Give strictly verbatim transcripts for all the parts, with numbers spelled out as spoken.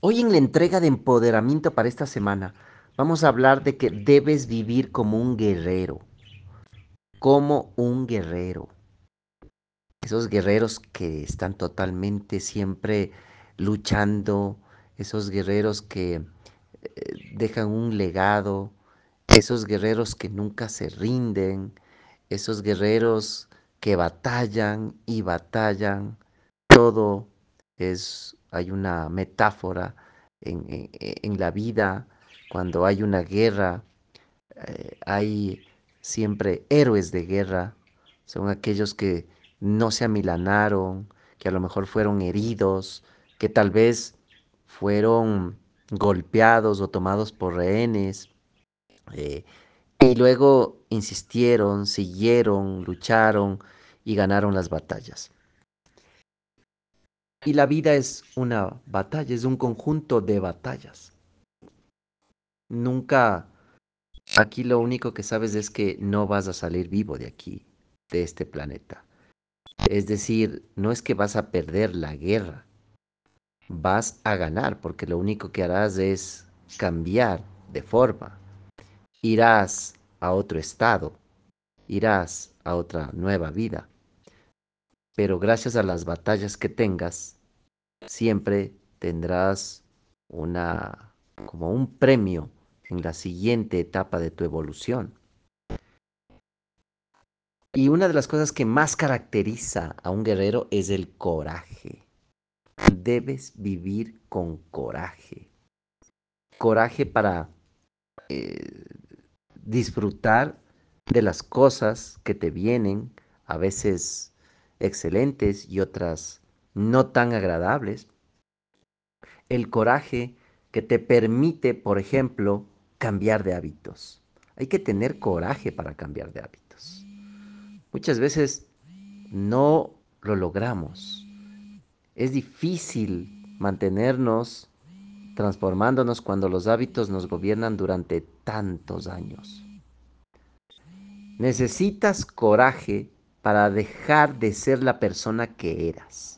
Hoy en la entrega de empoderamiento para esta semana vamos a hablar de que debes vivir como un guerrero, como un guerrero. Esos guerreros que están totalmente siempre luchando, esos guerreros que eh, dejan un legado, esos guerreros que nunca se rinden, esos guerreros que batallan y batallan. Todo es, hay una metáfora en, en- en la vida, cuando hay una guerra, eh, hay siempre héroes de guerra, son aquellos que no se amilanaron, que a lo mejor fueron heridos, que tal vez fueron golpeados o tomados por rehenes, eh, y luego insistieron, siguieron, lucharon y ganaron las batallas. Y la vida es una batalla, es un conjunto de batallas. Nunca, aquí lo único que sabes es que no vas a salir vivo de aquí, de este planeta. Es decir, no es que vas a perder la guerra, vas a ganar, porque lo único que harás es cambiar de forma. Irás a otro estado, irás a otra nueva vida, pero gracias a las batallas que tengas, siempre tendrás una, como un premio en la siguiente etapa de tu evolución. Y una de las cosas que más caracteriza a un guerrero es el coraje. Debes vivir con coraje. Coraje para eh, disfrutar de las cosas que te vienen, a veces excelentes y otras no tan agradables. El coraje que te permite, por ejemplo, cambiar de hábitos. Hay que tener coraje para cambiar de hábitos. Muchas veces no lo logramos. Es difícil mantenernos transformándonos cuando los hábitos nos gobiernan durante tantos años. Necesitas coraje para dejar de ser la persona que eras.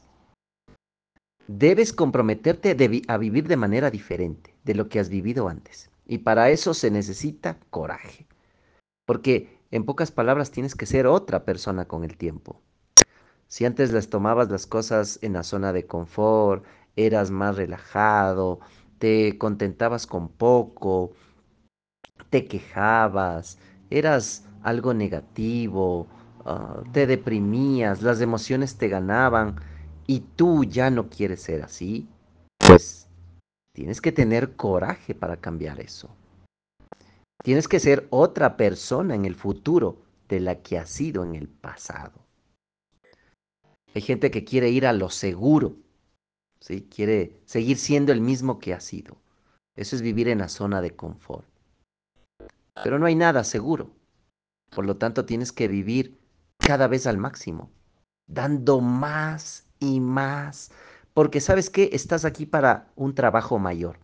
Debes comprometerte de vi- a vivir de manera diferente de lo que has vivido antes. Y para eso se necesita coraje. Porque en pocas palabras tienes que ser otra persona con el tiempo. Si antes les tomabas las cosas en la zona de confort, eras más relajado, te contentabas con poco, te quejabas, eras algo negativo, ah, te deprimías, las emociones te ganaban y tú ya no quieres ser así, pues tienes que tener coraje para cambiar eso. Tienes que ser otra persona en el futuro de la que has sido en el pasado. Hay gente que quiere ir a lo seguro, ¿sí? Quiere seguir siendo el mismo que ha sido. Eso es vivir en la zona de confort. Pero no hay nada seguro. Por lo tanto, tienes que vivir cada vez al máximo, dando más y más. Porque sabes que estás aquí para un trabajo mayor.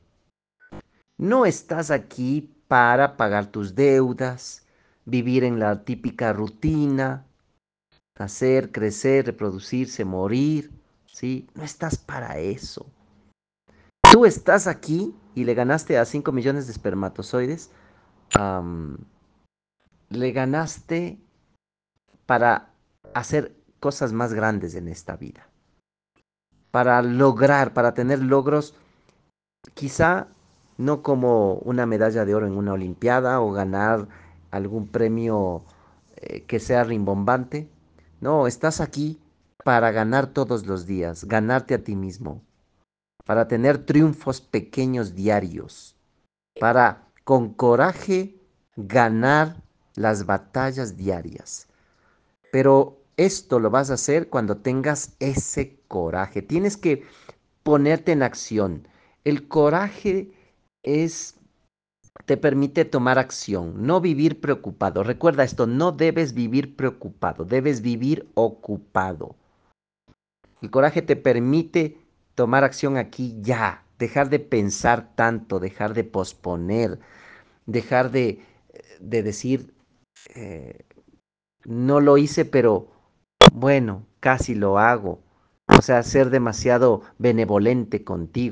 No estás aquí para pagar tus deudas, vivir en la típica rutina, nacer, crecer, reproducirse, morir, ¿sí? No estás para eso. Tú estás aquí y le ganaste a cinco millones de espermatozoides, am, le ganaste para hacer cosas más grandes en esta vida, para lograr, para tener logros, quizá no como una medalla de oro en una olimpiada o ganar algún premio eh, que sea rimbombante. No, estás aquí para ganar todos los días, ganarte a ti mismo, para tener triunfos pequeños diarios, para con coraje ganar las batallas diarias. Pero esto lo vas a hacer cuando tengas ese coraje. Tienes que ponerte en acción. El coraje es, te permite tomar acción, no vivir preocupado. Recuerda esto, no debes vivir preocupado, debes vivir ocupado. El coraje te permite tomar acción aquí ya, dejar de pensar tanto, dejar de posponer, dejar de, de decir, eh, no lo hice, pero bueno, casi lo hago. O sea, ser demasiado benevolente contigo.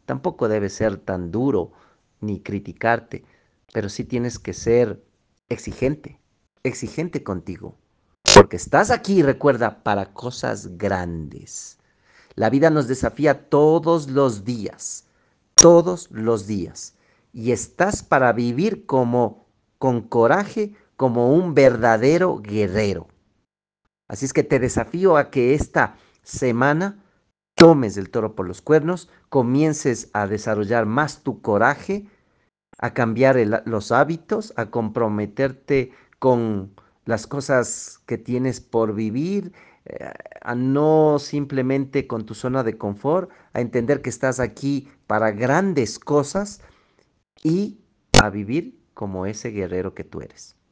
Tampoco debes ser tan duro ni criticarte, pero sí tienes que ser exigente, exigente contigo. Porque estás aquí, recuerda, para cosas grandes. La vida nos desafía todos los días, todos los días. Y estás para vivir como con coraje, como un verdadero guerrero. Así es que te desafío a que esta semana tomes el toro por los cuernos, comiences a desarrollar más tu coraje, a cambiar el- los hábitos, a comprometerte con las cosas que tienes por vivir, eh, a no simplemente con tu zona de confort, a entender que estás aquí para grandes cosas y a vivir como ese guerrero que tú eres.